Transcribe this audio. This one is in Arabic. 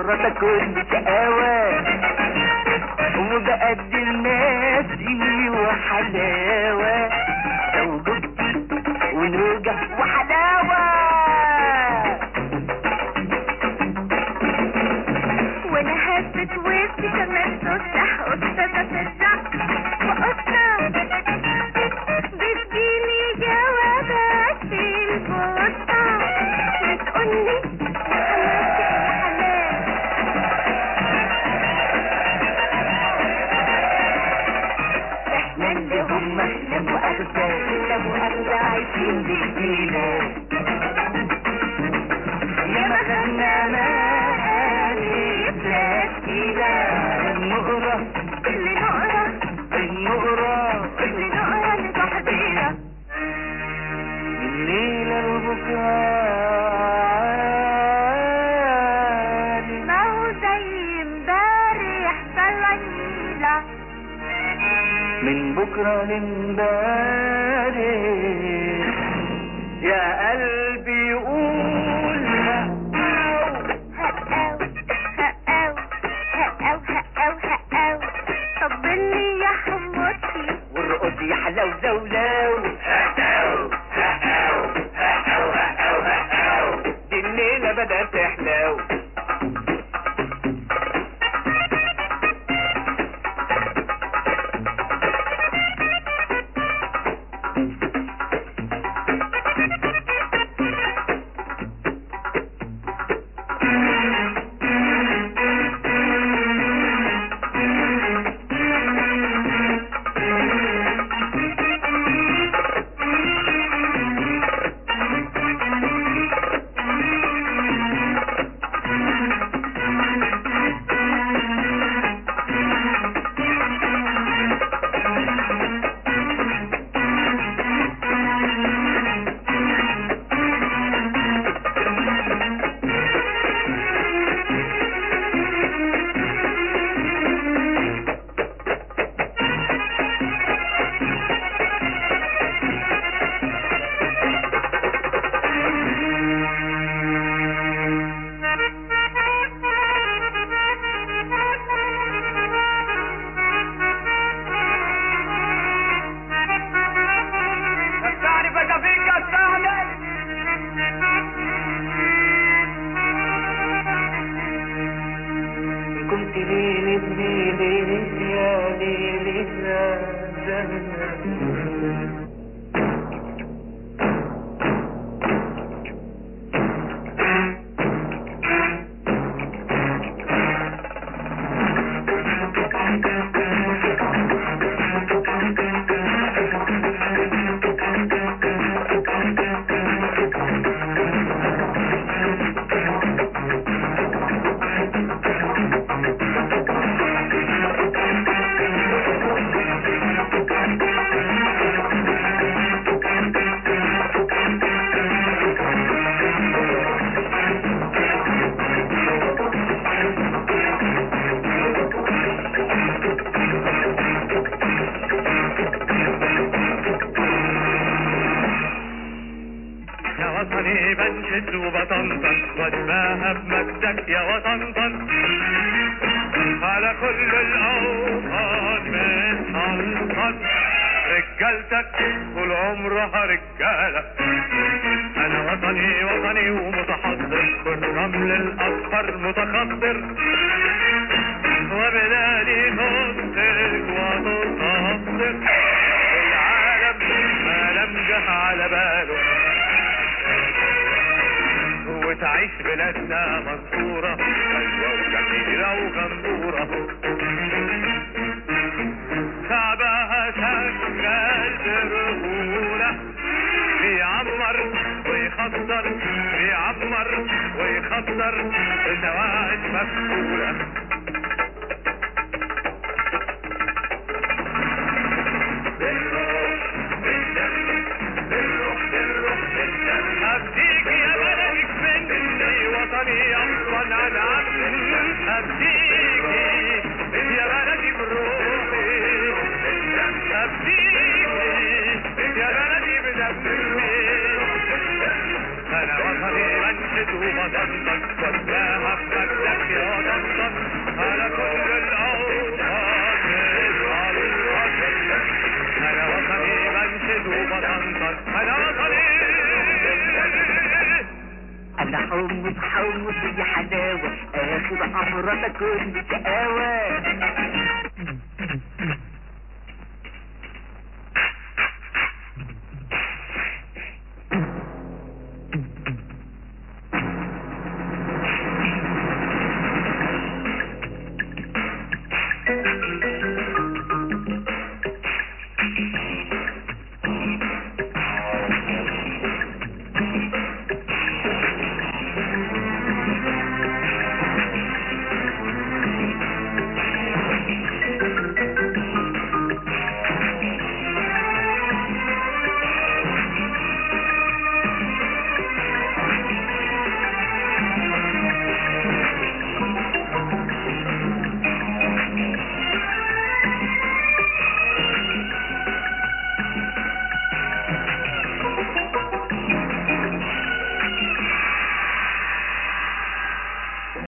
مرة تاكل شقاوة وبقدم ناسي وحلاوة وجبتي ونوجة وحلاوة وانا هفت وسطي كمان تفتح قطة في الرق وقطة بتجيلي جوابات في البوسطة وتقولي احنا اللي هم لا مؤاخذة لا مؤاخذة عايشين بإيدينا يا ما خدنا مقالب تشكيلة النقرة اللي نقرة النقرة اللي نقرة لتحضيرة الليلة لبكرة ما هو زي امبارح بلنيلة من بكرة لامبارح يا قلبي قول هقاو هقاو هقاو هقاو هقاو طبلي يا حمصي والرقص يا حلاو زولو هقاو هقاو هقاو هقاو هقاو دي الليلة بدأت تحلو كنت ليلة ليلة يا ليلة زمن يا وطني بنشد وبطنطن واتباهى بمجدك يا وطنطن على كل الاوطان متحنطن رجالتك طول عمرها رجاله انا وطني وطني ومتحضر والرمل الاصفر متخضر وبلادي تنتج وتتصدر العالم ما لم جه على باله وتعيش بلادنا منصورة حلوة وجميلة وغندورة شعبها شغال برجولة بيعمر ويخسر بيعمر ويخسر النواعي مفتولة أبديك يا بلدك مني وطني أصلا عن عمي أبديك يا بلدي بروحي أبديك يا بلدي بدمي أنا وطني أنشد وبطنطن واتباهى بمجدك يا طنطن على كل الأوطان اصحى الوطن أنا وطني بنشد وبطنطن أنا وطني انا حمص حمص يا حلاوة اخر عمرنا كل شقاوة